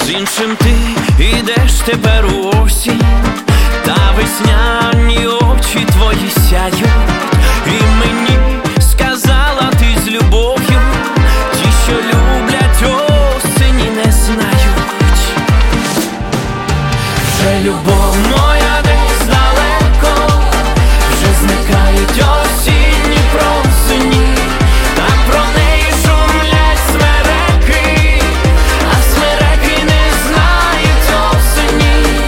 з іншим ти ідеш тепер у осінь, та весняні очі твої сяють, і мені сказала ти з любов'ю, ті, що люблять осені, не знають, вже любов моя